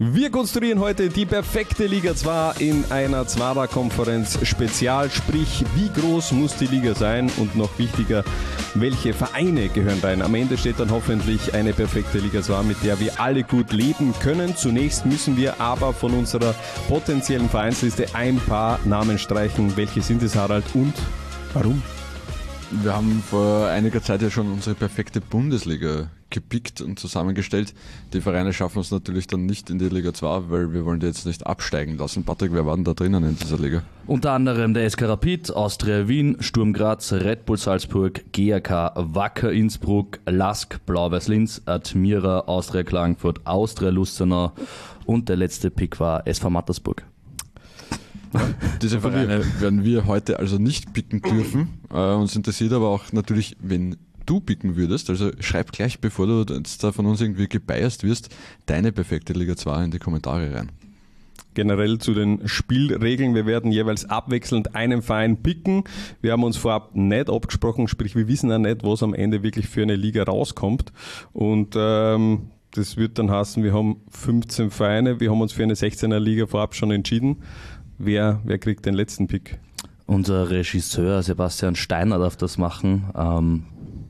Wir konstruieren heute die perfekte Liga 2 in einer Zwarer-Konferenz-Spezial. Sprich, wie groß muss die Liga sein und noch wichtiger, welche Vereine gehören rein. Am Ende steht dann hoffentlich eine perfekte Liga 2, mit der wir alle gut leben können. Zunächst müssen wir aber von unserer potenziellen Vereinsliste ein paar Namen streichen. Welche sind es, Harald, und warum? Wir haben vor einiger Zeit ja schon unsere perfekte Bundesliga gepickt und zusammengestellt. Die Vereine schaffen es natürlich dann nicht in die Liga 2, weil wir wollen die jetzt nicht absteigen lassen. Patrick, wer war denn da drinnen in dieser Liga? Unter anderem der SK Rapid, Austria Wien, Sturm Graz, Red Bull Salzburg, GAK Wacker Innsbruck, LASK Blau-Weiß Linz, Admira, Austria Klagenfurt, Austria Lustenau und der letzte Pick war SV Mattersburg. Diese Vereine werden wir heute also nicht picken dürfen. Uns interessiert aber auch natürlich, wenn du picken würdest, also schreib gleich, bevor du jetzt da von uns irgendwie gebiased wirst, deine perfekte Liga 2 in die Kommentare rein. Generell zu den Spielregeln. Wir werden jeweils abwechselnd einen Verein picken. Wir haben uns vorab nicht abgesprochen, sprich wir wissen auch nicht, was am Ende wirklich für eine Liga rauskommt. Und das wird dann heißen, wir haben 15 Vereine, wir haben uns für eine 16er Liga vorab schon entschieden. Wer kriegt den letzten Pick? Unser Regisseur Sebastian Steiner darf das machen.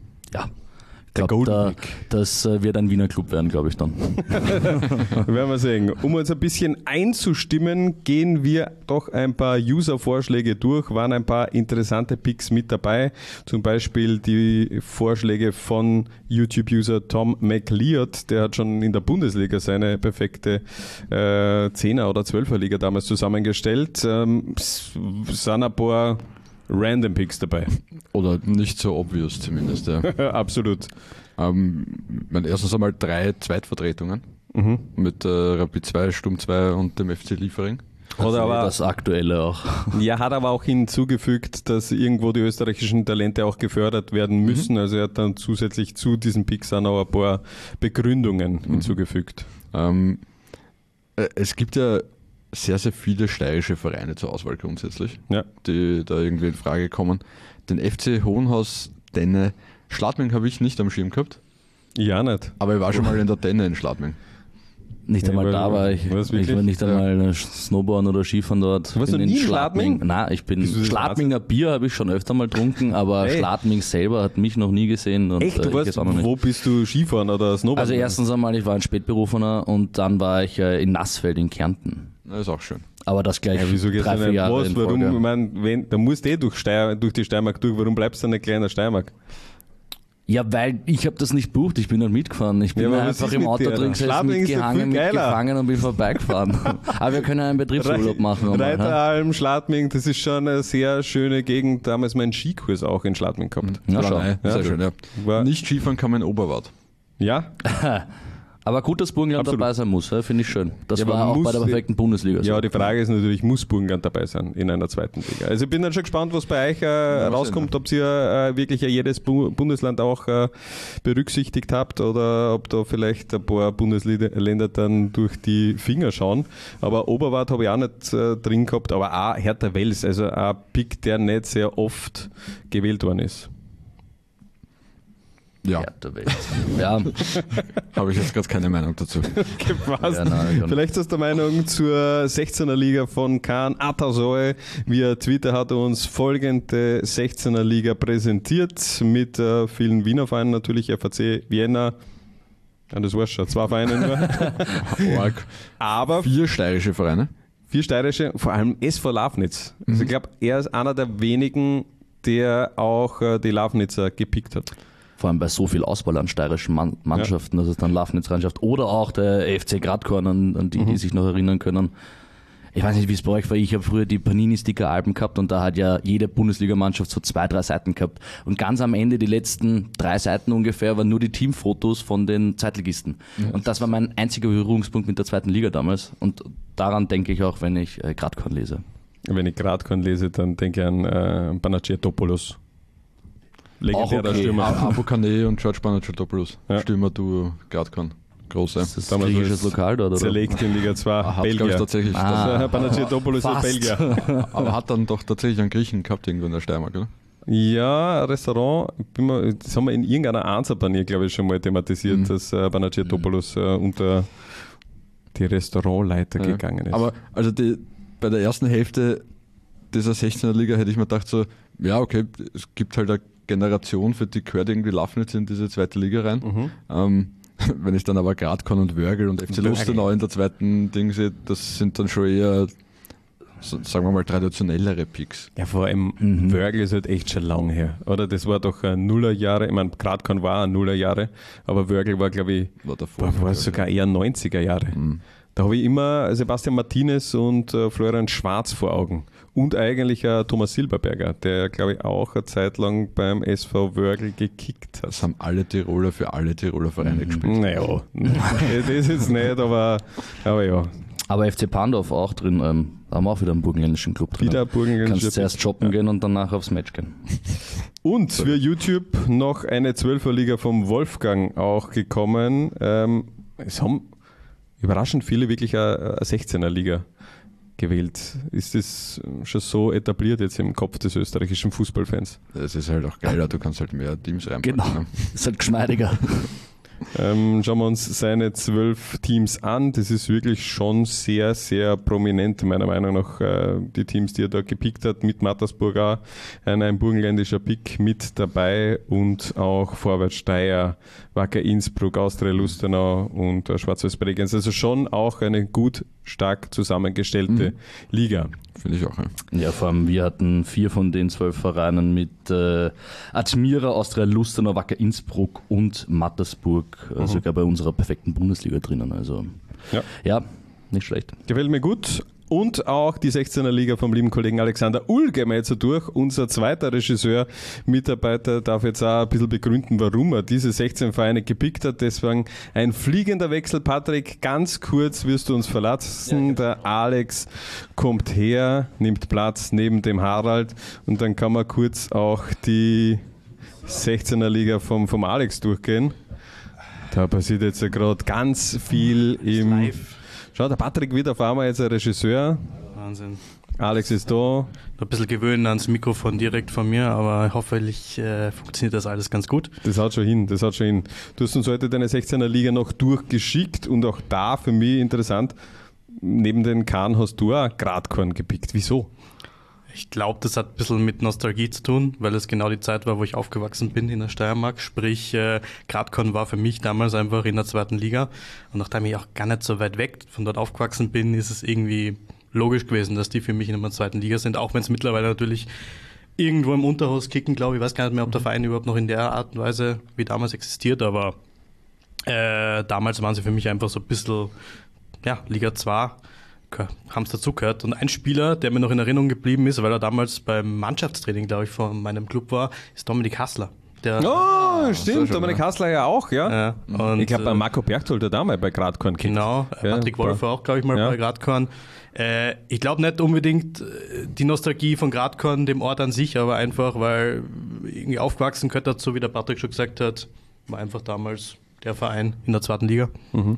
Ich glaube, das wird ein Wiener Club werden, glaube ich dann. Werden wir sehen. Um uns ein bisschen einzustimmen, gehen wir doch ein paar User-Vorschläge durch. Waren ein paar interessante Picks mit dabei. Zum Beispiel die Vorschläge von YouTube-User Tom McLeod. Der hat schon in der Bundesliga seine perfekte 10er- oder 12er-Liga damals zusammengestellt. Sind ein paar Random Picks dabei. Oder nicht so obvious zumindest, ja. Absolut. Erstens einmal 3 Zweitvertretungen mit Rapid 2, Sturm 2 und dem FC Liefering. Oder aber das Aktuelle auch. Ja, hat aber auch hinzugefügt, dass irgendwo die österreichischen Talente auch gefördert werden müssen. Also er hat dann zusätzlich zu diesen Picks auch noch ein paar Begründungen hinzugefügt. Es gibt ja sehr, sehr viele steirische Vereine zur Auswahl grundsätzlich, die da irgendwie in Frage kommen. Den FC Hohenhaus Denne Schladming habe ich nicht am Schirm gehabt. Ja, nicht. Aber ich war schon mal in der Denne in Schladming. Nicht einmal da war ich. Ich war nicht einmal Snowboarden oder Skifahren dort. Warst du nie in Schladming? Nein, ich bin Schladminger Bier habe ich schon öfter mal getrunken, aber Schladming selber hat mich noch nie gesehen. Und echt? Du warst, wo bist du Skifahren oder Snowboarden? Also erstens einmal, ich war ein Spätberufener und dann war ich in Nassfeld in Kärnten. Das ist auch schön. Aber das gleich wieso 3-4 Jahre in Folge. Warum? Ich meine, da musst du durch die Steiermark durch. Warum bleibst du dann nicht gleich in der Steiermark? Ja, weil ich habe das nicht bucht, ich bin dann mitgefahren. Ich bin einfach im Auto drin gesessen, mitgehangen und bin vorbeigefahren. Aber wir können einen Betriebsurlaub machen. Reiteralm, Schladming, das ist schon eine sehr schöne Gegend. Damals meinen Skikurs auch in Schladming gehabt. Na schau. Sehr schön, ja. Nicht Skifahren kann man in Oberwart. Ja? Aber gut, dass Burgenland dabei sein muss, finde ich schön. Das war auch bei der perfekten Bundesliga. Ja, die Frage ist natürlich, muss Burgenland dabei sein in einer zweiten Liga? Also ich bin dann schon gespannt, was bei euch rauskommt, ob ihr wirklich jedes Bundesland auch berücksichtigt habt oder ob da vielleicht ein paar Bundesländer dann durch die Finger schauen. Aber Oberwart habe ich auch nicht drin gehabt, aber auch Hertha Wels, also ein Pick, der nicht sehr oft gewählt worden ist. Ja. Ja. Habe ich jetzt gerade keine Meinung dazu. Gepasst. Ja, vielleicht hast du eine Meinung zur 16er Liga von Kaan Atasoy. Via Twitter hat er uns folgende 16er Liga präsentiert mit vielen Wiener Vereinen natürlich, FAC Vienna. Ja, das war's schon, 2 Vereine nur. Aber 4 steirische Vereine. 4 steirische, vor allem SV Lafnitz. Also ich glaube, er ist einer der wenigen, der auch die Lafnitzer gepickt hat. Vor allem bei so viel Auswahl an steirischen Mannschaften, dass es dann Lafnitz reinschafft. Oder auch der FC Gradkorn, an die sich noch erinnern können. Ich weiß nicht, wie es bei euch war. Ich habe früher die Panini-Sticker-Alben gehabt und da hat ja jede Bundesligamannschaft so 2-3 Seiten gehabt. Und ganz am Ende, die letzten 3 Seiten ungefähr, waren nur die Teamfotos von den Zweitligisten. Und das war mein einziger Berührungspunkt mit der zweiten Liga damals. Und daran denke ich auch, wenn ich Gradkorn lese. Wenn ich Gradkorn lese, dann denke ich an Panagiotopoulos. Legendärer Stürmer. Abokane und George Panagiotou, Stürmer-Duo, Gradkorn. Große. Ist das ein griechisches Lokal dort? Zerlegt in Liga 2. Belgier. Tatsächlich. Panagiotopoulos ist Belgier. Aber hat dann doch tatsächlich einen Griechen gehabt irgendwo in der Steiermark, oder? Ja, ein Restaurant, das haben wir in irgendeiner Ansapanier, glaube ich, schon mal thematisiert, dass Panagiotopoulos unter die Restaurantleiter gegangen ist. Aber also bei der ersten Hälfte dieser 16er Liga hätte ich mir gedacht so, ja okay, es gibt halt eine Generation, für die gehört irgendwie Lafnitz in diese zweite Liga rein. Wenn ich dann aber Gradkorn und Wörgl und FC Lustenau in der zweiten Ding sehe, das sind dann schon eher, sagen wir mal, traditionellere Picks. Ja, vor allem Wörgl ist halt echt schon lang her, oder? Das war doch Nullerjahre, ich meine, Gradkorn war Nullerjahre, aber Wörgl war, glaube ich, war sogar eher 90er Jahre. Da habe ich immer Sebastian Martinez und Florian Schwarz vor Augen. Und eigentlich Thomas Silberberger, der, glaube ich, auch eine Zeit lang beim SV Wörgl gekickt hat. Das haben alle Tiroler für alle Tiroler Vereine gespielt. Naja, das jetzt nicht, aber ja. Aber FC Pandorf auch drin, haben wir auch wieder einen burgenländischen Club drin. Wieder burgenländischer. Kannst zuerst shoppen gehen und danach aufs Match gehen. Und für YouTube noch eine 12er Liga vom Wolfgang auch gekommen. Es haben überraschend viele wirklich eine 16er Liga gewählt. Ist das schon so etabliert jetzt im Kopf des österreichischen Fußballfans? Das ist halt auch geiler, du kannst halt mehr Teams reinpacken. Genau, Ne? ist halt geschmeidiger. Schauen wir uns seine 12 Teams an. Das ist wirklich schon sehr, sehr prominent, meiner Meinung nach. Die Teams, die er da gepickt hat, mit Mattersburg auch, ein burgenländischer Pick mit dabei und auch Vorwärts Steyr, Wacker Innsbruck, Austria Lustenau und Schwarz-Weiß Bregenz. Also schon auch eine gut, stark zusammengestellte Liga. Finde ich auch. Ja. Ja, vor allem wir hatten 4 von den 12 Vereinen mit Admira, Austria Lustenau, Wacker Innsbruck und Mattersburg sogar bei unserer perfekten Bundesliga drinnen. Also ja, nicht schlecht. Gefällt mir gut. Und auch die 16er Liga vom lieben Kollegen Alexander Uhl gehen wir jetzt so durch. Unser zweiter Regisseur, Mitarbeiter, darf jetzt auch ein bisschen begründen, warum er diese 16 Vereine gepickt hat. Deswegen ein fliegender Wechsel. Patrick, ganz kurz wirst du uns verlassen. Ja. Der Alex kommt her, nimmt Platz neben dem Harald und dann kann man kurz auch die 16er Liga vom Alex durchgehen. Da passiert jetzt ja gerade ganz viel im... Schau, der Patrick wird auf einmal jetzt ein Regisseur. Wahnsinn. Alex ist da. Ein bisschen gewöhnen ans Mikrofon direkt von mir, aber hoffentlich funktioniert das alles ganz gut. Das haut schon hin. Du hast uns heute deine 16er Liga noch durchgeschickt und auch da für mich interessant, neben den Kahn hast du auch Gradkorn gepickt. Wieso? Ich glaube, das hat ein bisschen mit Nostalgie zu tun, weil es genau die Zeit war, wo ich aufgewachsen bin in der Steiermark. Sprich, Gradkorn war für mich damals einfach in der zweiten Liga. Und nachdem ich auch gar nicht so weit weg von dort aufgewachsen bin, ist es irgendwie logisch gewesen, dass die für mich in der zweiten Liga sind. Auch wenn es mittlerweile natürlich irgendwo im Unterhaus kicken, glaube ich. Ich weiß gar nicht mehr, ob der Verein überhaupt noch in der Art und Weise wie damals existiert. Aber damals waren sie für mich einfach so ein bisschen, Liga 2. Haben es dazugehört. Und ein Spieler, der mir noch in Erinnerung geblieben ist, weil er damals beim Mannschaftstraining, glaube ich, von meinem Club war, ist Dominik Hassler. Stimmt, Dominik Hassler ja auch, ja. Und ich glaube, bei Marco Berchtold hat damals bei Gradkorn gekickt. Genau, Patrick Wolf war auch, glaube ich, mal bei Gradkorn. Ich glaube nicht unbedingt die Nostalgie von Gradkorn, dem Ort an sich, aber einfach, weil irgendwie aufgewachsen gehört dazu, wie der Patrick schon gesagt hat, war einfach damals der Verein in der zweiten Liga.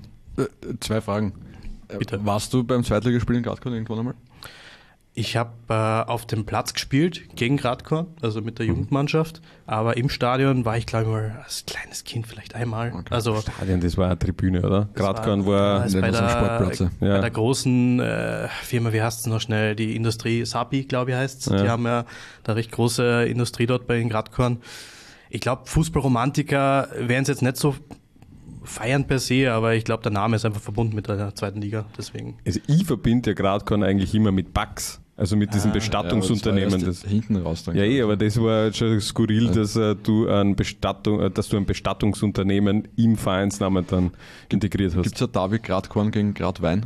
2 Fragen. Bitte. Warst du beim Zweitligaspiel in Gradkorn irgendwann einmal? Ich habe auf dem Platz gespielt gegen Gradkorn, also mit der Jugendmannschaft, aber im Stadion war ich, glaube ich, mal als kleines Kind vielleicht einmal. Okay. Also Stadion, das war eine Tribüne, oder? Gradkorn war bei Sportplätze. Bei der großen Firma, wie heißt es noch schnell, die Industrie, Sapi, glaube ich, heißt es. Die haben ja da recht große Industrie dort bei den Gradkorn. Ich glaube, Fußballromantiker wären es jetzt nicht so feiern per se, aber ich glaube, der Name ist einfach verbunden mit der zweiten Liga, deswegen. Also ich verbinde ja Gradkorn eigentlich immer mit Bugs, also mit diesem Bestattungsunternehmen. Ja, das hinten raus dann. Ja, aber das war schon skurril, dass du ein Bestattungsunternehmen im Vereinsnamen dann integriert hast. Gibt es ja David Gradkorn gegen Gradwein?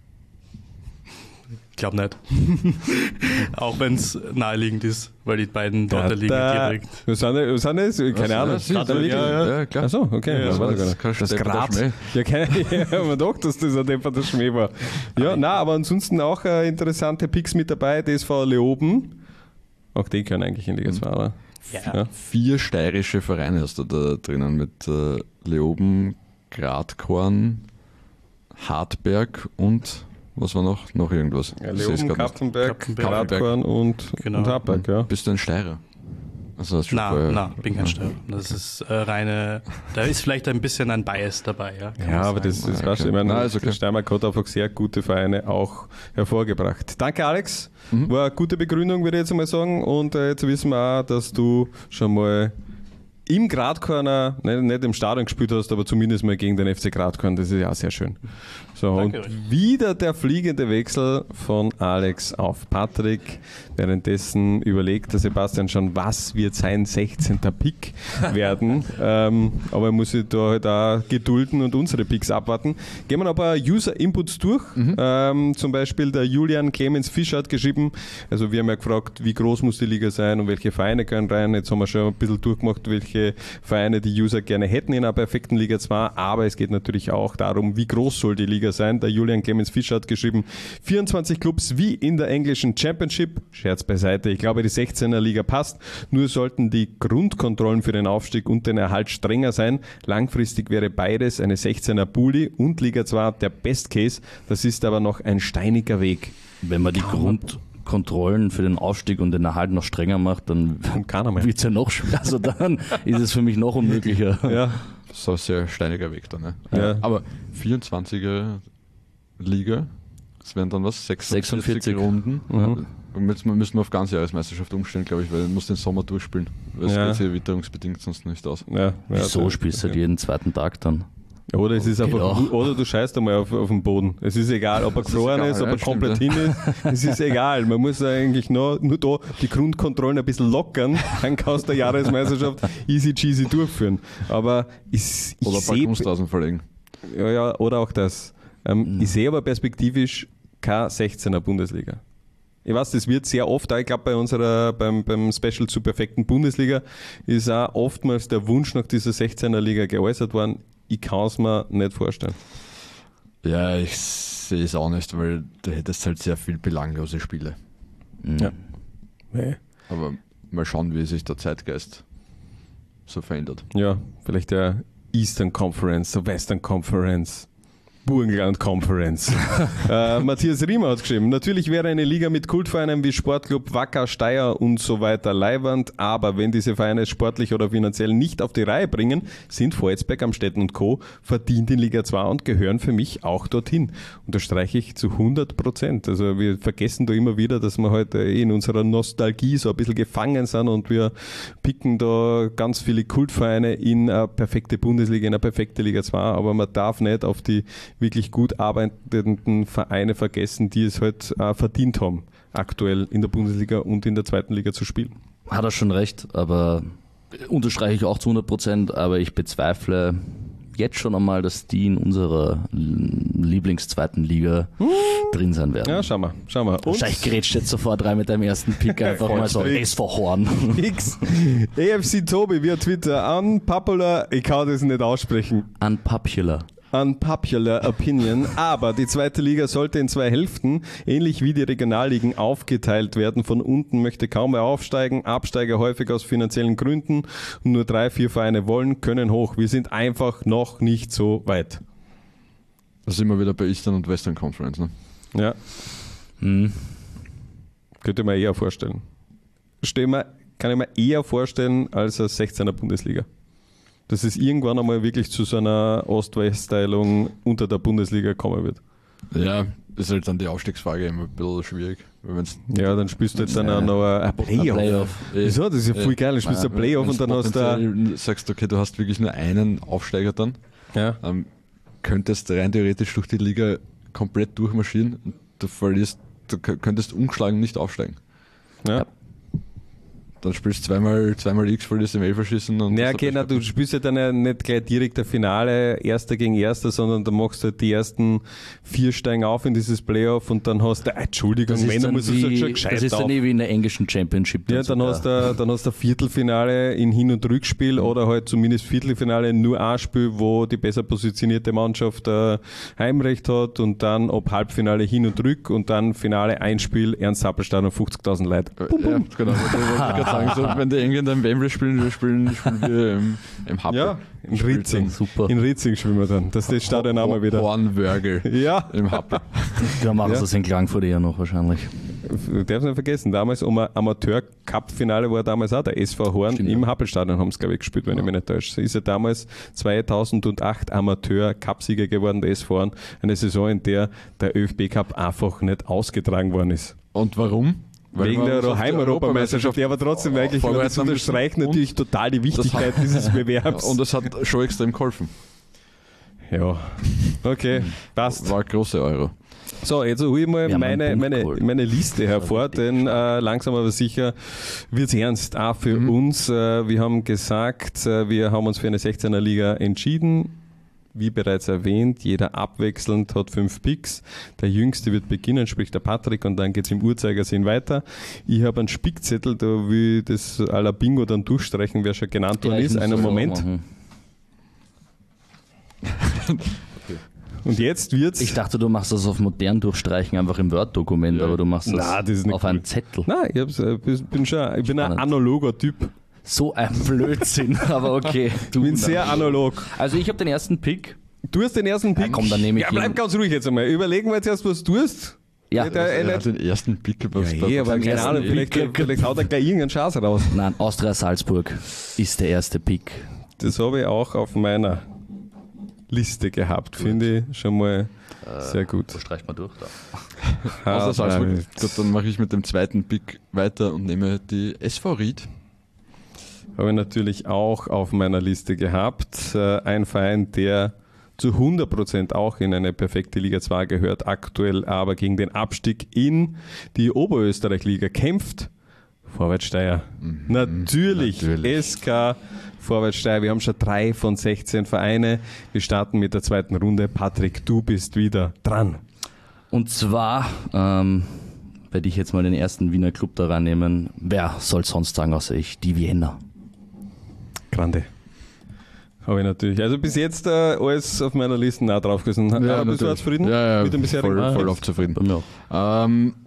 Ich glaube nicht. Auch wenn es naheliegend ist, weil die beiden dort der Liga direkt. Was sind das? Keine Ahnung. Ja, klar. Achso, okay. Ja, das war das Grad. Man dachte, dass das ein depperter Schmäh war. Ja, nein, aber ansonsten auch interessante Picks mit dabei. DSV Leoben. Auch die können eigentlich in Liga 2, oder? Ja. 4 steirische Vereine hast du da drinnen mit Leoben, Gradkorn, Hartberg und was war noch? Noch irgendwas? Ja, Leoben, Kapfenberg, Gradkorn und Hartberg, ja. Bist du ein Steirer? Also das ist schon vorher- Na, bin kein Steirer. Das ist reine, da ist vielleicht ein bisschen ein Bias dabei, ja. kann Ja, man aber sagen. das Okay. war schon, ich meine, Nein, ist okay. der Steiermark hat einfach sehr gute Vereine auch hervorgebracht. Danke, Alex. War eine gute Begründung, würde ich jetzt einmal sagen. Und jetzt wissen wir auch, dass du schon mal im Gradkorner, nicht im Stadion gespielt hast, aber zumindest mal gegen den FC Gradkorn. Das ist ja auch sehr schön. So, Danke und euch. wieder der fliegende Wechsel von Alex auf Patrick. Währenddessen überlegt der Sebastian schon, was wird sein 16. Pick werden. Aber er muss sich da halt auch gedulden und unsere Picks abwarten. Gehen wir noch ein paar User-Inputs durch. Zum Beispiel der Julian Clemens Fischer hat geschrieben, also wir haben ja gefragt, wie groß muss die Liga sein und welche Vereine können rein. Jetzt haben wir schon ein bisschen durchgemacht, welche Vereine die User gerne hätten in einer perfekten Liga 2. Aber es geht natürlich auch darum, wie groß soll die Liga sein. Der Julian Clemens Fischer hat geschrieben, 24 Clubs wie in der englischen Championship. Scherz beiseite, ich glaube, die 16er Liga passt. Nur sollten die Grundkontrollen für den Aufstieg und den Erhalt strenger sein. Langfristig wäre beides eine 16er Bulli und Liga 2 der Best Case. Das ist aber noch ein steiniger Weg. Wenn man die Grundkontrollen für den Aufstieg und den Erhalt noch strenger macht, dann Und keiner mehr. wird es ja noch schwer. Also dann ist es für mich noch unmöglicher. Ja, Das ist ein sehr steiniger Weg dann. Ne? Ja. Aber 24er Liga, das wären dann was? 46 Runden. Mhm. Und jetzt müssen wir auf Ganzjahresmeisterschaft umstellen, glaube ich, weil man muss den Sommer durchspielen. Weil es Ja. geht sich witterungsbedingt sonst nicht aus. ja. Wieso spielst du halt jeden zweiten Tag dann? Ja, oder es ist Geht einfach, auch. oder du scheißt einmal auf den Boden. Es ist egal, ob er gefroren egal, ist, ob ja, er komplett hin stimmt, ist. Es ist egal. Man muss eigentlich nur da die Grundkontrollen ein bisschen lockern, dann kannst du der Jahresmeisterschaft easy cheesy durchführen. Aber ich Oder ein paar sehe, Kunstrasen verlegen. ja, oder auch das. Ich sehe aber perspektivisch keine 16er Bundesliga. Ich weiß, das wird sehr oft, auch ich glaube beim Special zur perfekten Bundesliga ist auch oftmals der Wunsch nach dieser 16er Liga geäußert worden. Ich kann es mir nicht vorstellen. Ja, ich sehe es auch nicht, weil du hättest halt sehr viel belanglose Spiele. Ja. Nee. Aber mal schauen, wie sich der Zeitgeist so verändert. Ja, vielleicht der Eastern Conference, der Western Conference, Burgenland Conference. Matthias Riemer hat geschrieben, natürlich wäre eine Liga mit Kultvereinen wie Sportclub Wacker, Steyr und so weiter leiwand, aber wenn diese Vereine es sportlich oder finanziell nicht auf die Reihe bringen, sind Volzberg, Amstetten und Co. verdient in Liga 2 und gehören für mich auch dorthin. Unterstreiche ich zu 100%. Also wir vergessen da immer wieder, dass wir heute in unserer Nostalgie so ein bisschen gefangen sind und wir picken da ganz viele Kultvereine in eine perfekte Bundesliga, in eine perfekte Liga 2, aber man darf nicht auf die wirklich gut arbeitenden Vereine vergessen, die es halt verdient haben, aktuell in der Bundesliga und in der zweiten Liga zu spielen. Hat er schon recht, aber unterstreiche ich auch zu 100%, aber ich bezweifle jetzt schon einmal, dass die in unserer Lieblingszweiten Liga drin sein werden. Ja, schauen wir. Und Wahrscheinlich grätscht jetzt sofort rein mit deinem ersten Pick einfach mal so Vollstreck. SV Horn. X. AFC Tobi via Twitter, unpopular, ich kann das nicht aussprechen. Unpopular. Unpopular Opinion, aber die zweite Liga sollte in 2 Hälften, ähnlich wie die Regionalligen, aufgeteilt werden. Von unten möchte kaum mehr aufsteigen, Absteiger häufig aus finanziellen Gründen und nur 3-4 Vereine wollen, können hoch. Wir sind einfach noch nicht so weit. Da sind wir wieder bei Eastern und Western Conference. Ne? Ja, könnte man eher vorstellen. Kann ich mir eher vorstellen als eine 16er Bundesliga. Dass es irgendwann einmal wirklich zu so einer Ost-West-Teilung unter der Bundesliga kommen wird. Ja, ist halt dann die Aufstiegsfrage immer ein bisschen schwierig. Weil wenn's Ja, dann spielst du jetzt dann auch noch ein Playoff. Playoff. Wieso? Das ist ja voll geil. Dann spielst du ein Playoff und dann hast du potenziell sagst, okay, du hast wirklich nur einen Aufsteiger dann, ja. könntest rein theoretisch durch die Liga komplett durchmarschieren und du könntest ungeschlagen nicht aufsteigen. Ja. Dann spielst du zweimal X, verlierst im Elferschießen und Ja, das okay, hat du spielst ja dann ja nicht gleich direkt ein Finale, Erster gegen Erster, sondern du machst halt die ersten 4 steigen auf in dieses Playoff und dann hast du, Entschuldigung, Das ist Männer dann musst du halt schon wie, gescheit das ist auf. dann wie in der englischen Championship. Ja, dann hast du ein Viertelfinale in Hin- und Rückspiel oder halt zumindest Viertelfinale nur ein Spiel, wo die besser positionierte Mannschaft Heimrecht hat und dann ab Halbfinale Hin- und Rück und dann Finale ein Spiel, Ernst Happelstadion 50.000 Leute. Ja, genau. Wollte ich gerade sagen, so, wenn die Engländer im Wembley spielen wir im Happel. Ja, in Ritzing. Super. In Ritzing spielen wir dann. Das ist das Stadion auch mal wieder. Hornwörgel Ja. im Happel. Da machen Ja. sie das in Klagenfurt eher noch wahrscheinlich. Du darfst nicht vergessen, damals um ein Amateur-Cup-Finale war damals auch der SV Horn im Happelstadion, haben sie, glaube ich, gespielt, wenn ich mich nicht täusche. Ist ja damals 2008 Amateur-Cup-Sieger geworden, der SV Horn. Eine Saison, in der der ÖFB-Cup einfach nicht ausgetragen worden ist. Und warum? Wegen der Heim-Europameisterschaft, ja, aber trotzdem eigentlich, das unterstreicht natürlich total die Wichtigkeit dieses Bewerbs. Und das hat schon extrem geholfen. Ja, okay, passt. War große Euro. So, jetzt hole ich mal meine Liste hervor, denn langsam aber sicher wird es ernst, auch für uns. Wir haben gesagt, wir haben uns für eine 16er Liga entschieden. Wie bereits erwähnt, jeder abwechselnd hat 5 Picks. Der Jüngste wird beginnen, sprich der Patrick, und dann geht es im Uhrzeigersinn weiter. Ich habe einen Spickzettel, da will ich das à la Bingo dann durchstreichen, wer schon genannt worden ist. Einen Moment. Und jetzt wird's. Ich dachte, du machst das auf modern durchstreichen, einfach im Word-Dokument, aber du machst das auf einen Zettel. Nein, ich bin ein analoger Typ. So ein Blödsinn, aber okay. Ich bin sehr analog. Also ich habe den ersten Pick. Du hast den ersten Pick? Ja, komm, dann nehme ich bleib ganz ruhig jetzt einmal. Überlegen wir jetzt erst, was du tust. Ja. Er hat den ersten Pick. Aber keine Ahnung, vielleicht haut er gleich irgendeinen Schatz raus. Nein, Austria Salzburg ist der erste Pick. Das habe ich auch auf meiner Liste gehabt, finde ich schon mal sehr gut. Wo streicht man durch da? Außer Salzburg. Gut, dann mache ich mit dem zweiten Pick weiter und nehme die SV Ried. Habe ich natürlich auch auf meiner Liste gehabt. Ein Verein, der zu 100% auch in eine perfekte Liga 2 gehört, aktuell aber gegen den Abstieg in die Oberösterreich-Liga kämpft. Vorwärts Steyr. Natürlich. SK Vorwärts Steyr. Wir haben schon 3 von 16 Vereine. Wir starten mit der zweiten Runde. Patrick, du bist wieder dran. Und zwar werde ich jetzt mal den ersten Wiener Club da reinnehmen. Wer soll sonst sagen, außer ich? Die Vienna. Grande. Habe ich natürlich. Also bis jetzt alles auf meiner Liste nah drauf gewesen. Ja, bist du zufrieden? Ja, mit dem bisherigen? Voll auf zufrieden. Bei mir auch.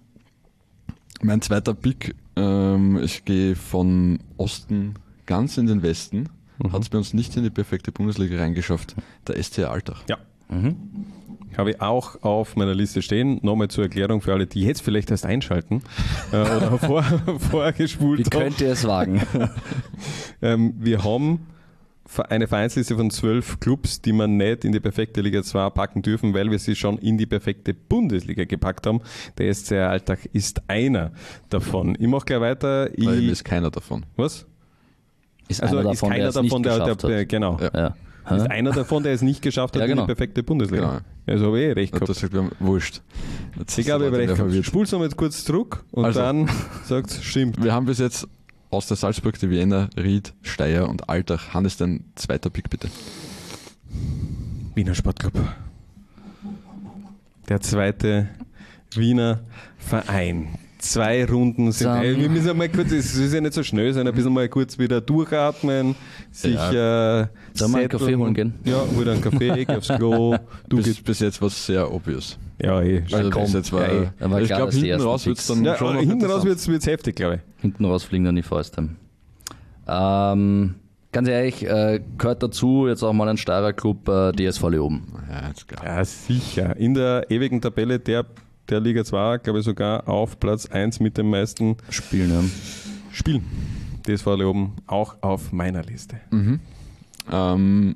Mein zweiter Pick, ich gehe von Osten ganz in den Westen. Hat es bei uns nicht in die perfekte Bundesliga reingeschafft. Der SC Altach. Ja. Habe ich auch auf meiner Liste stehen. Nochmal zur Erklärung für alle, die jetzt vielleicht erst einschalten oder vorher gespult haben. Wie könnt ihr es wagen? Wir haben eine Vereinsliste von 12 Clubs, die man nicht in die perfekte Liga 2 packen dürfen, weil wir sie schon in die perfekte Bundesliga gepackt haben. Der SC Altach ist einer davon. Ich mache gleich weiter. Ist keiner davon. Was? Ist einer davon, der es nicht geschafft hat. Genau. Ja. Ist einer davon, der es nicht geschafft hat genau. in die perfekte Bundesliga. Genau. Also habe ich recht gehabt. Das sagt, wir haben wurscht. Ich glaube, ich habe recht gehabt. Spulst du mal jetzt kurz zurück und dann sagt es, stimmt. Wir haben bis jetzt aus der Salzburg, die Vienna, Ried, Steyr und Altach. Hannes, dein zweiter Pick bitte. Wiener Sportclub. Der zweite Wiener Verein. 2 Runden sind. Wir müssen mal kurz, es ist ja nicht so schnell sein, ein bisschen mal kurz wieder durchatmen, sich Sollen wir einen Kaffee holen gehen? Ja, wieder einen Kaffee, geh aufs Klo. Bis jetzt war es sehr obvious. Ja, Also bis jetzt war, ich glaube, hinten raus wird es dann schon noch hinten raus wird's heftig, glaube ich. Hinten raus fliegen dann die Fäuste. Ganz ehrlich, gehört dazu jetzt auch mal ein Steirer Club, DSV Leoben. Ja, ist klar. Ja, sicher. In der ewigen Tabelle der Liga 2, glaube ich, sogar auf Platz 1 mit den meisten Spielen. DSV Leoben auch auf meiner Liste. Von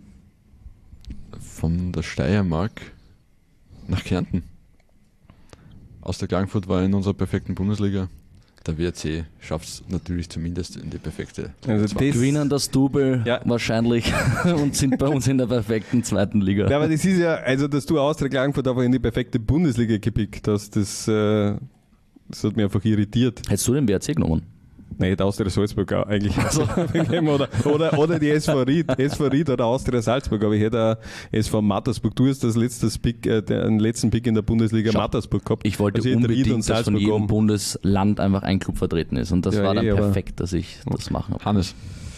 der Steiermark nach Kärnten. Aus der Klagenfurt war in unserer perfekten Bundesliga. Der WRC schafft es natürlich zumindest in die perfekte. Also gewinnen das Double wahrscheinlich und sind bei uns in der perfekten zweiten Liga. Ja, aber das ist ja, also dass du Austria Klagenfurt einfach in die perfekte Bundesliga gepickt hast, das hat mich einfach irritiert. Hättest du den WRC genommen? Nein, der Austria Salzburg auch eigentlich. oder die SV Ried oder Austria Salzburg, aber ich hätte auch SV Mattersburg. Du hast den letzten Pick in der Bundesliga Mattersburg gehabt. Ich wollte unbedingt, dass von jedem Bundesland einfach ein Club vertreten ist und das war dann perfekt, dass ich das machen habe. Hannes.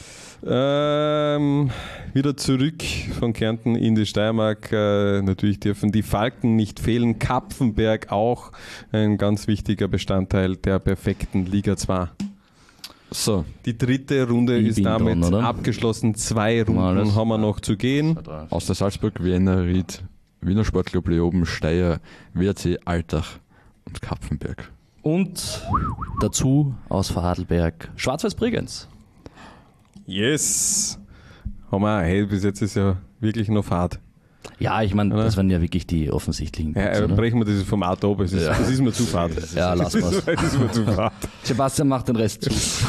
Wieder zurück von Kärnten in die Steiermark. Natürlich dürfen die Falken nicht fehlen. Kapfenberg auch ein ganz wichtiger Bestandteil der perfekten Liga 2. So. Die dritte Runde ist damit abgeschlossen. 2 Runden haben wir noch zu gehen. Aus der Salzburg, Vienna, Ried, Wiener Sportclub Leoben, Steyr, WRC Altach und Kapfenberg. Und dazu aus Vorarlberg Schwarz-Weiß Bregenz. Yes! Hammer, hey, bis jetzt ist ja wirklich noch Fahrt. Ja, ich meine, Oder? das waren ja wirklich die offensichtlichen Ja, Picks, oder? brechen wir dieses Format ab, es ist, Ja. das ist mir zu Fahrt. Ja, lass das mal's. ist, das ist mir zu Fahrt. Sebastian macht den Rest zu.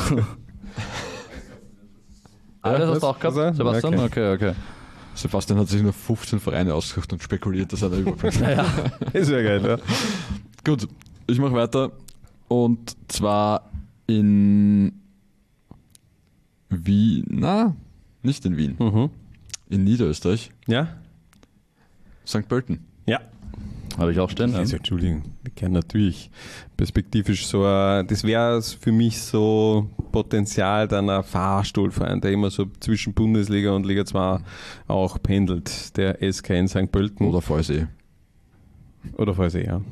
Alles hast du auch gehabt, Also, Sebastian? Okay. Sebastian hat sich nur 15 Vereine ausgesucht und spekuliert, dass er da überbringt. Das wäre geil, ja. Gut, ich mache weiter. Und zwar in Wien. Na, nicht in Wien. Mhm. In Niederösterreich. Ja? St. Pölten. Ja. Habe ich auch stehen. Also, Entschuldigung, wir kennen natürlich perspektivisch so, das wäre für mich so Potenzial dann ein Fahrstuhlverein, der immer so zwischen Bundesliga und Liga 2 auch pendelt, der SK in St. Pölten. Oder VSE. Oder VSE, ja.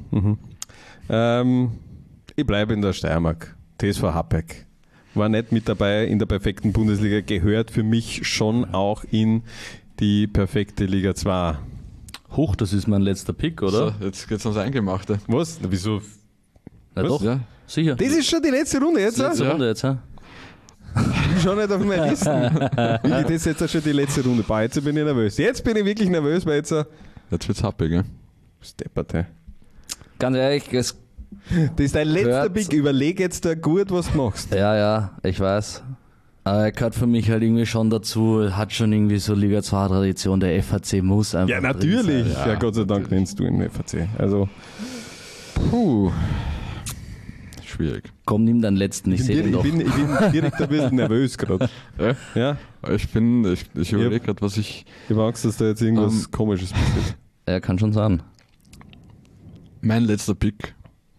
Ich bleibe in der Steiermark. TSV Happek. War nicht mit dabei in der perfekten Bundesliga, gehört für mich schon auch in die perfekte Liga 2. Hoch, das ist mein letzter Pick, oder? So, jetzt geht's ans Eingemachte. Was? Na, wieso? Na was? doch, Ja, sicher. Das ist schon die letzte Runde jetzt? letzte Ja. Runde jetzt, ha? Ich bin schon nicht auf meiner Liste. Wirklich, das ist jetzt schon die letzte Runde. Boah, jetzt bin ich nervös. Jetzt bin ich wirklich nervös, weil jetzt jetzt wird's happy, gell? steppert. Hey. Ganz ehrlich, das ist dein letzter Hört- Pick. Überleg jetzt da gut, was du machst. ja, ich weiß. Aber er gehört für mich halt irgendwie schon dazu, hat schon irgendwie so Liga 2 Tradition, der FHC muss einfach. Ja, drin natürlich. sein. Ja, Gott sei Dank nennst du ihn FAC. Also, Puh. Schwierig. Komm, nimm deinen letzten, ich sehe ihn doch. ich bin direkt ein bisschen nervös gerade. Ja? Ja, Ich überlege gerade, was ich. ich habe Angst, dass da jetzt irgendwas Komisches passiert. Er kann schon sein. Mein letzter Pick.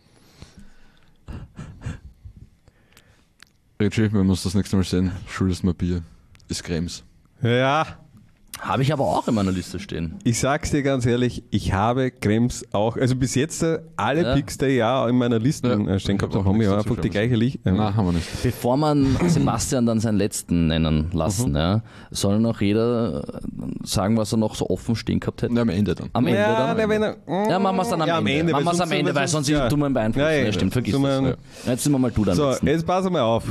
Richie, wenn wir uns das nächste Mal sehen, schuldest mir Bier. Ist Krems. Ja, Habe ich aber auch in meiner Liste stehen. ich sag's dir ganz ehrlich, ich habe Krems auch, also bis jetzt alle Ja. Picks, die ich ja in meiner Liste Ja. stehen gehabt Ich habe, hab auch haben wir nichts einfach dazu die gleiche Licht. Nein, haben wir nicht. Bevor man Sebastian dann seinen letzten nennen lassen, ja, soll noch jeder sagen, was er noch so offen stehen gehabt hätte. Ja, am Ende dann. Am Ende Ja, dann? wenn er, Ja, machen wir es dann am Ja, am Ende. Ende, Machen weil wir es am sonst- Ende, weil sonst ja. tun wir ihn beeinflussen. Ja, Ja, stimmt, vergiss tun wir- das. Jetzt sind wir mal du dann So, letzten. jetzt pass mal auf.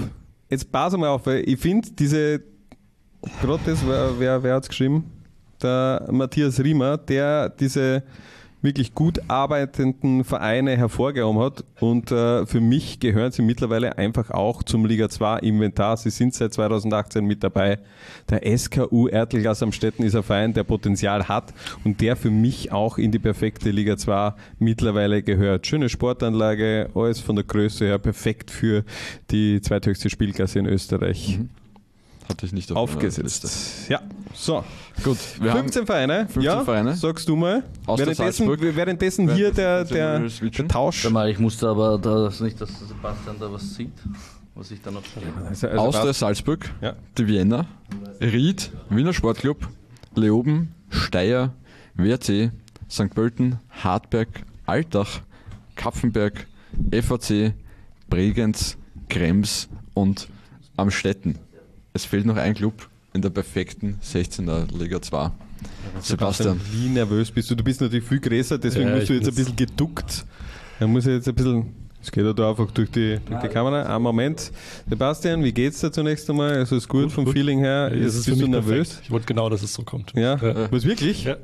Weil ich finde diese, gerade das, wer hat es geschrieben? Der Matthias Riemer, der diese wirklich gut arbeitenden Vereine hervorgehoben hat. Und für mich gehören sie mittlerweile einfach auch zum Liga 2 Inventar. Sie sind seit 2018 mit dabei. Der SKU Ertelgas Amstetten ist ein Verein, der Potenzial hat und der für mich auch in die perfekte Liga 2 mittlerweile gehört. Schöne Sportanlage, alles von der Größe her perfekt für die zweithöchste Spielklasse in Österreich. Hatte ich nicht auf meiner Liste. Aufgesetzt. Ja, so. Gut, wir 15 Vereine. 15 ja, Vereine. Sagst du mal. Aus der Salzburg. Währenddessen hier der Tausch. Warte mal, ich musste aber nicht, dass Sebastian da was sieht, was ich da noch schreibe. Also, Austria Salzburg, Ja. die Vienna, Ried, Wiener Sportclub, Leoben, Steyr, WRC, St. Pölten, Hartberg, Altach, Kapfenberg, FAC, Bregenz, Krems und Amstetten. Es fehlt noch ein Club in der perfekten 16er Liga 2. Sebastian. Wie nervös bist du? Du bist natürlich viel größer, deswegen Ja, musst du ich jetzt ein bisschen geduckt. Dann muss ich jetzt ein bisschen. Es geht ja da einfach durch die Kamera. Einen Moment. Sebastian, wie geht's dir zunächst einmal? Also ist gut vom gut. Feeling her. Das Ist, ist für bist du mich nervös? perfekt. Ich wollte genau, dass es so kommt. Ja? Ja. Was wirklich? Ja.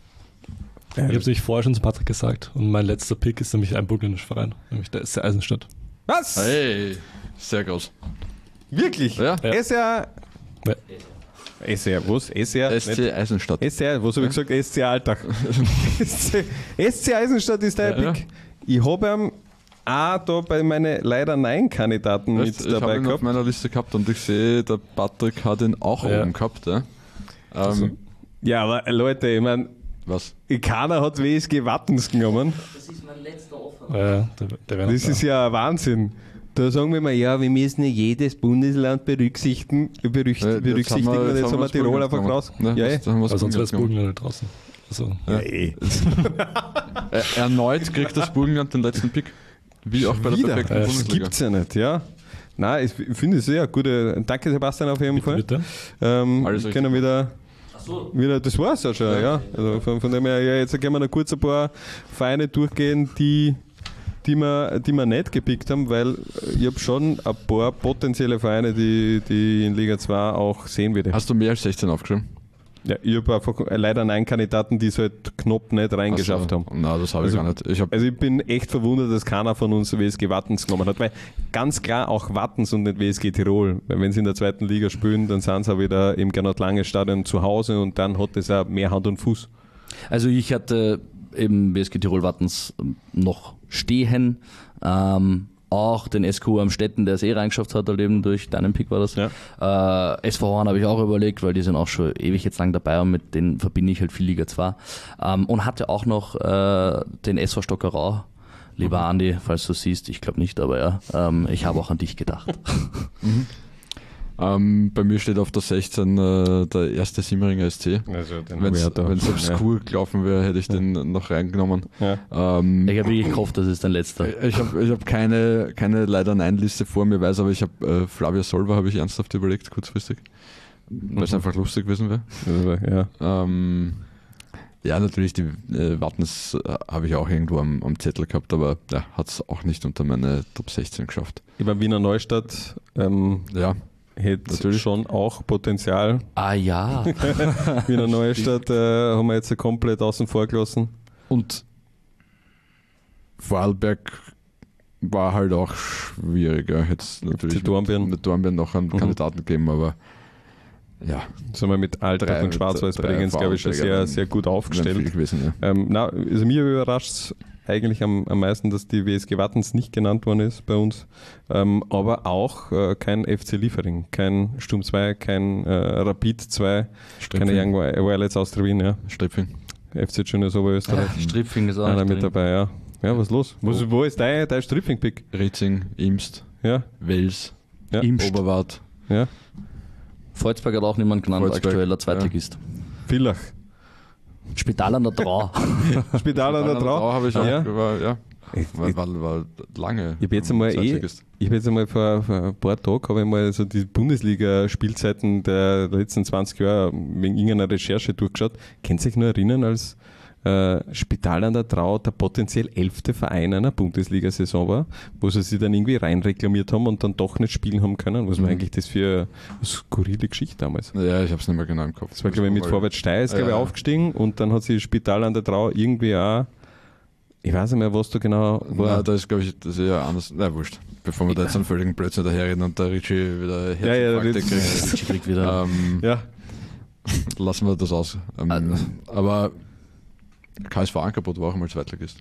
Ich habe es nämlich vorher schon zu Patrick gesagt und mein letzter Pick ist nämlich ein burgenländischer Verein, nämlich der SC Eisenstadt. Was? Hey, sehr groß. Wirklich? Ja. Ja. SR. Ja. SR, was? SR? SC Eisenstadt. SC, was habe ich gesagt? SC Alltag. SC Eisenstadt ist dein Ja, Pick. Ich habe ihm auch da bei meinen leider Nein-Kandidaten mit Ich habe dabei ihn auf gehabt. meiner Liste gehabt und ich sehe, der Patrick hat ihn auch Ja. oben gehabt. Ja. Ja, aber Leute, ich meine, Was? keiner hat WSG Wattens genommen. Das ist mein letzter Offer. Der wäre noch Das da. ist ja ein Wahnsinn. Da sagen wir mal, ja, wir müssen ja jedes Bundesland berücksichtigen und jetzt haben wir Tirol einfach raus. Ne, Ja, Aber sonst wäre es Burgenland draußen. Also, ja, eh. Erneut kriegt das Burgenland den letzten Pick. Wie auch bei der Wieder. perfekten Das Bundesliga. gibt's ja nicht, ja. Nein, ich finde es sehr gut. Danke Sebastian auf jeden Fall. bitte. Alles richtig. Können wieder, das war's ja schon, ja. Also von dem her, ja, jetzt können wir noch kurz ein paar Vereine durchgehen, die die wir nicht gepickt haben, weil ich habe schon ein paar potenzielle Vereine, die in Liga 2 auch sehen würde. Hast du mehr als 16 aufgeschrieben? Ja, ich habe einfach leider 9 Kandidaten, die es halt knapp nicht reingeschafft haben. Nein, das habe ich gar nicht. Ich bin echt verwundert, dass keiner von uns WSG Wattens genommen hat, weil ganz klar auch Wattens und nicht WSG Tirol, weil wenn sie in der 2. Liga spielen, dann sind sie auch wieder im Gernot-Lange-Stadion zu Hause und dann hat es auch mehr Hand und Fuß. Also ich hatte eben WSG Tirol Wattens noch stehen, auch den SQ Amstetten, der es reingeschafft hat, halt eben durch deinen Pick war das. Ja. SV Horn habe ich auch überlegt, weil die sind auch schon ewig jetzt lang dabei und mit denen verbinde ich halt viel Liga 2. Und hatte auch noch den SV Stockerau. Lieber Andi, falls du siehst, ich glaube nicht, aber ja, ich habe auch an dich gedacht. Bei mir steht auf der 16 der erste Simmeringer SC. Also Wenn es obskur gelaufen wäre, hätte ich den noch reingenommen. Ja. Ich habe wirklich gehofft, das ist dein letzter. Ich hab keine leider Nein-Liste vor mir, weiß, aber ich habe Flavio Solva habe ich ernsthaft überlegt, kurzfristig. Weil es einfach lustig gewesen wäre. Ja. Ja, natürlich, die Wattens habe ich auch irgendwo am Zettel gehabt, aber hat es auch nicht unter meine Top 16 geschafft. Über Wiener Neustadt Ja. hätte Natürlich. schon auch Potenzial. Ah ja. Wiener Neustadt haben wir jetzt komplett außen vor gelassen. Und Vorarlberg war halt auch schwieriger. Hätte es natürlich Die Dornbirn. mit Dornbirn noch einen Kandidaten gegeben, aber ja, Sind wir mit Altach und Schwarz-Weiß Bregenz, glaube ich, schon sehr, sehr gut wären viel aufgestellt. gewesen, ja. Also mir überrascht es eigentlich am meisten, dass die WSG Wattens nicht genannt worden ist bei uns. Aber auch kein FC Liefering, kein Sturm 2, kein Rapid 2, keine Young Violets Austria Wien, ja. Stripfing. FC Juniors Oberösterreich. Strippfing ist auch Einer nicht mit drin. dabei, ja. Ja, was ist los? Wo ist dein Stripping-Pick? Ritzing, Imst, Ja, Wels, ja, Imst. Oberwart. ja. Volzberg hat auch niemand genannt, Volzberg, aktueller Zweitligist. Villach. Spital an der Trau. Spital an der Trau. habe ich auch. Ja. War lange. Ich habe jetzt einmal vor ein paar Tagen habe ich mal so die Bundesliga-Spielzeiten der letzten 20 Jahre wegen irgendeiner Recherche durchgeschaut. Könnt ihr euch nur erinnern, als Spital an der Trau der potenziell 11. Verein einer Bundesliga-Saison war, wo sie sich dann irgendwie reinreklamiert haben und dann doch nicht spielen haben können? Was war eigentlich das für eine skurrile Geschichte damals? Ja, ich habe es nicht mehr genau im Kopf. Das war, glaube ich, mit Vorwärts Steyr glaube ich, aufgestiegen und dann hat sich Spital an der Trau irgendwie auch, ich weiß nicht mehr, was da genau war. Nein, da ist, glaube ich, das ist ja anders. Na, wurscht. Bevor wir da jetzt einen völligen Blödsinn daherreden und der Richie wieder Herzinfarkte kriegt. Richie kriegt wieder. Ja, Lassen wir das aus. Aber KSV Angebot war auch einmal Zweitligist.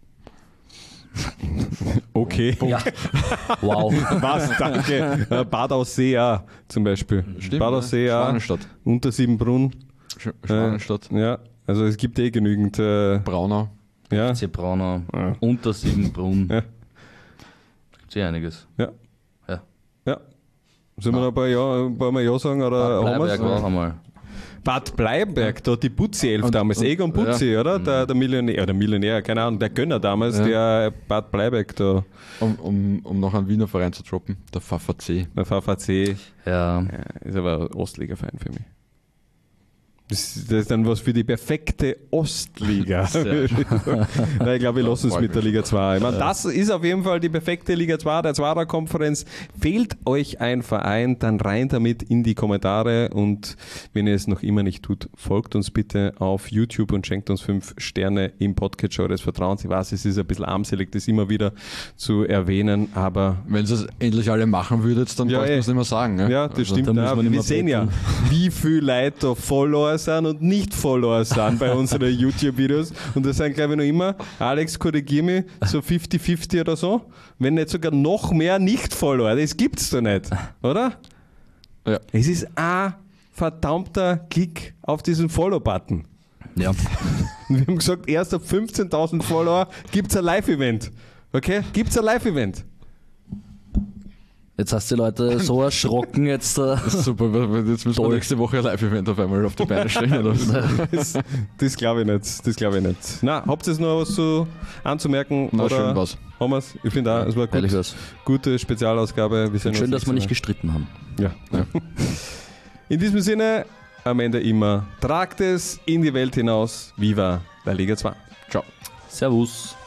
okay. Ja. Wow. Was, danke. Bad Aussee auch, zum Beispiel. Stimmt, Bad ne? Aussee auch, Schwanenstadt. unter Siebenbrunn. Schwanenstadt. Ja, also es gibt genügend. Braunau. Ja, FC Braunau, Ja. unter Siebenbrunn. Ja. Da gibt es einiges. ja. Ja. Ja. Sollen wir noch ein paar Mal Ja sagen? Oder haben Bleiberg war wir's? auch einmal. Bad Bleiberg, da die Butzi-Elf damals, und- Egon Butzi, oder? Der Millionär, keine Ahnung, der Gönner damals, der Bad Bleiberg da, Um noch einen Wiener Verein zu droppen, der VVC. der VVC, Ja. ist aber ein Ostliga-Verein für mich. Das ist dann was für die perfekte Ostliga. Nein, ich glaube, wir lassen es mit der Liga 2. Ich meine, das ist auf jeden Fall die perfekte Liga 2, der Zwarer-Konferenz. Fehlt euch ein Verein, dann rein damit in die Kommentare und wenn ihr es noch immer nicht tut, folgt uns bitte auf YouTube und schenkt uns 5 Sterne im Podcatcher eures Vertrauens. Ich weiß, es ist ein bisschen armselig, das immer wieder zu erwähnen, aber Wenn ihr es endlich alle machen würdet, dann Ja, bräuchte man es nicht mehr sagen. Ne? ja, das stimmt. da muss Ja, man nicht wir mehr sehen ja, wie viele Leute da Follower sind und nicht Follower sind bei unseren YouTube-Videos. Und das sind, glaube ich, noch immer, Alex, korrigier mich, so 50-50 oder so. Wenn nicht sogar noch mehr Nicht-Follower. Das gibt's doch nicht, oder? Ja. Es ist ein verdammter Klick auf diesen Follow-Button. Ja. Und wir haben gesagt, erst ab 15.000 Follower gibt's ein Live-Event. Okay? Gibt's ein Live-Event. Jetzt hast du die Leute so erschrocken, jetzt. Super, jetzt müssen wir nächste Woche ein Live-Event auf einmal auf die Beine stellen. Oder was? Das glaube ich nicht. Das glaube ich nicht. Na, habt ihr jetzt noch was zu anzumerken? Na, oder schön was. Haben wir's? Ich finde auch, es war Ehrlich gut, was. gute Spezialausgabe. Wir sehen Schön, uns dass wir nicht nächste gestritten haben. Mal. Ja. In diesem Sinne, am Ende immer, tragt es in die Welt hinaus. Viva la Liga 2. Ciao. Servus.